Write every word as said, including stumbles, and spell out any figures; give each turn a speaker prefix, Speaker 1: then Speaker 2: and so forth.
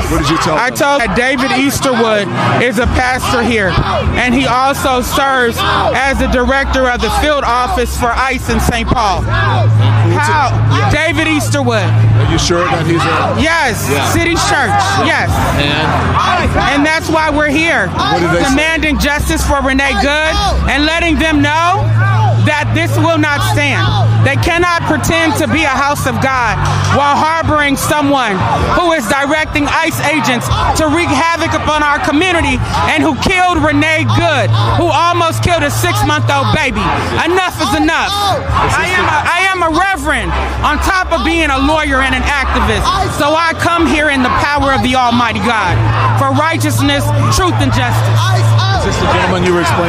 Speaker 1: What did you tell
Speaker 2: I
Speaker 1: them?
Speaker 2: told that David Easterwood is a pastor here, and he also serves as the director of the field office for ICE in Saint Paul. How? David Easterwood.
Speaker 1: Are you sure that he's a...
Speaker 2: Yes, City's Church, yes.
Speaker 1: And?
Speaker 2: And that's why we're here,
Speaker 1: What did they say?
Speaker 2: demanding justice for Renee Good and letting them know that this will not stand. They cannot pretend to be a house of God while harboring someone who is directing ICE agents to wreak havoc upon our community and who killed Renee Good, who almost killed a six-month-old baby. Enough is enough. I am a, I am a reverend on top of being a lawyer and an activist. So I come here in the power of the Almighty God for righteousness, truth, and justice.
Speaker 1: Is this the gentleman you were explaining?